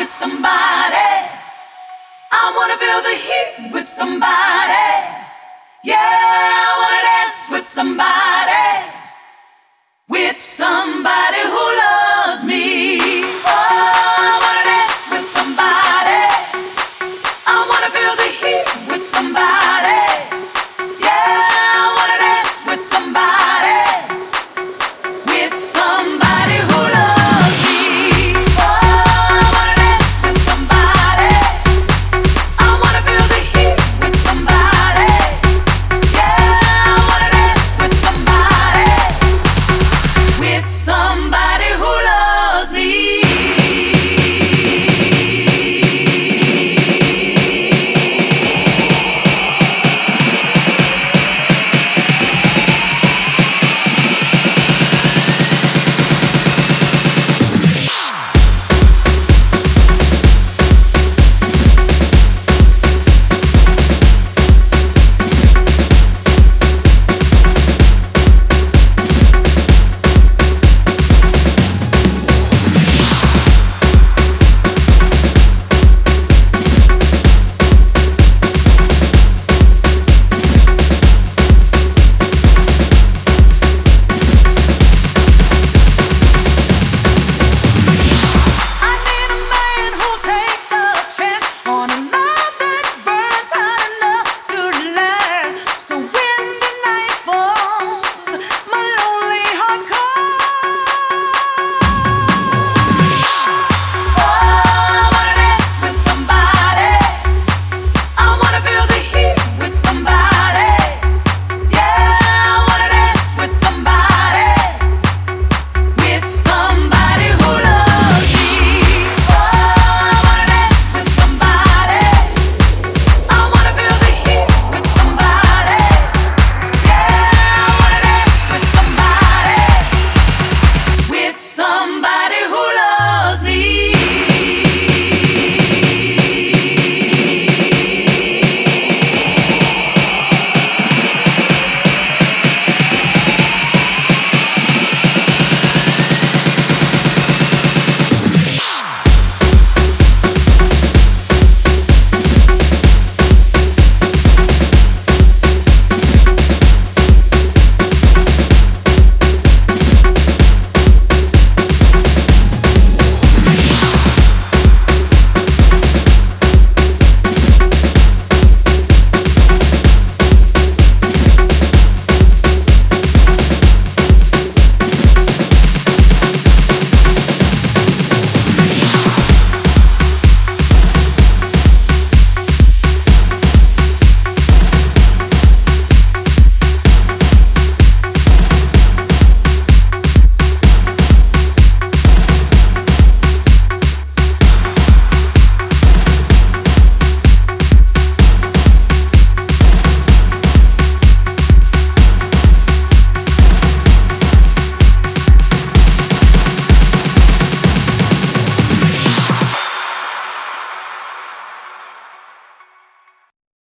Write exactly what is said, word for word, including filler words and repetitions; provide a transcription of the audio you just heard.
with somebody. I wanna feel the heat with somebody. Yeah, I wanna dance with somebody. With somebody who loves me. Oh, I wanna dance with somebody. I wanna feel the heat with somebody. Yeah, I wanna dance with somebody. With somebody who loves me. Oh, I wanna dance with somebody. I wanna feel the heat with somebody. Yeah, I wanna dance with somebody. With somebody who loves me. Somebody who loves me.